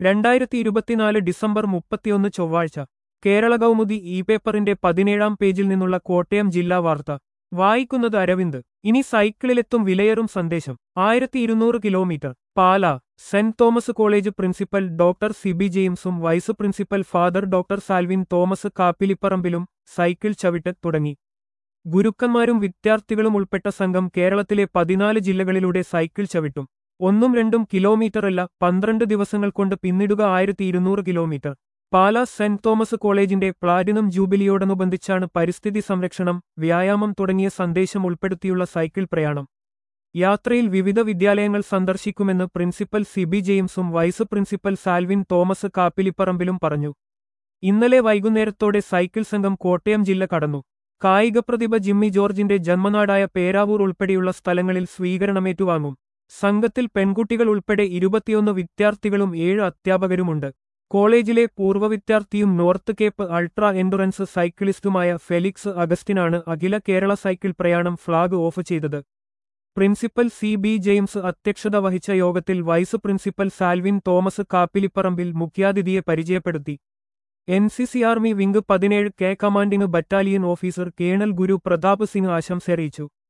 2024 December 31 ചൊവ്വാഴ്ച Kerala Kaumudi E പേപ്പറിന്റെ 17-ാം പേജിൽ നിന്നുള്ള കോട്ടയം ജില്ലാ വാർത്ത വായിക്കുന്നത് അരവിന്ദ്. ഇനി സൈക്കിളിലെത്തും വിലയേറും സന്ദേശം. 1200 kilometre. Pala. Saint Thomas college principal doctor Siby ജെയിംസും vice principal father doctor Salvin Thomas കാപ്പിലിപ്പറമ്പിലും സൈക്കിൾ ചവിട്ട് തുടങ്ങി. ഗുരുക്കന്മാരും വിദ്യാർത്ഥികളും ഉൾപ്പെട്ട സംഘം കേരളത്തിലെ 14 ജില്ലകളിലൂടെ സൈക്കിൾ ചവിട്ടും. 1-2 കിലോമീറ്ററല്ല, 12 ദിവസങ്ങൾ കൊണ്ട് പിന്നിടുക 1200 കിലോമീറ്റർ. പാലാ സെന്റ് തോമസ് കോളേജിന്റെ പ്ലാറ്റിനം ജൂബിലിയോടനുബന്ധിച്ചാണ് പരിസ്ഥിതി സംരക്ഷണം, വ്യായാമം തുടങ്ങിയ സന്ദേശം ഉൾപ്പെടുത്തിയുള്ള സൈക്കിൾ പ്രയാണം. യാത്രയിൽ വിവിധ വിദ്യാലയങ്ങൾ സന്ദർശിക്കുമെന്ന് പ്രിൻസിപ്പൽ സിബി ജെയിംസും വൈസ് പ്രിൻസിപ്പൽ സാൽവിൻ തോമസ് കാപ്പിലിപ്പറമ്പിലും പറഞ്ഞു. ഇന്നലെ വൈകുന്നേരത്തോടെ സൈക്കിൾ സംഘം കോട്ടയം ജില്ല കടന്നു. കായികപ്രതിഭ ജിമ്മി ജോർജിന്റെ ജന്മനാടായ പേരാവൂർ ഉൾപ്പെടെയുള്ള സ്ഥലങ്ങളിൽ സ്വീകരണമേറ്റുവാങ്ങും. സംഘത്തിൽ പെൺകുട്ടികൾ ഉൾപ്പെടെ 21 വിദ്യാർത്ഥികളും 7 അധ്യാപകരുമുണ്ട്. കോളേജിലെ പൂർവ്വ വിദ്യാർത്ഥിയും നോർത്ത് കേപ്പ് അൾട്രാ എൻഡുറൻസ് സൈക്കിളിസ്റ്റുമായ ഫെലിക്സ് അഗസ്റ്റിനാണ് അഖില കേരള സൈക്കിൾ പ്രയാണം ഫ്ളാഗ് ഓഫ് ചെയ്തത്. പ്രിൻസിപ്പൽ സി ബി ജെയിംസ് അധ്യക്ഷത വഹിച്ച യോഗത്തിൽ വൈസ് പ്രിൻസിപ്പൽ സാൽവിൻ തോമസ് കാപ്പിലിപ്പറമ്പിൽ മുഖ്യാതിഥിയെ പരിചയപ്പെടുത്തി. NCC army wing 17 K commanding battalion officer colonel Guru Pratap Singh ആശംസയറിയിച്ചു.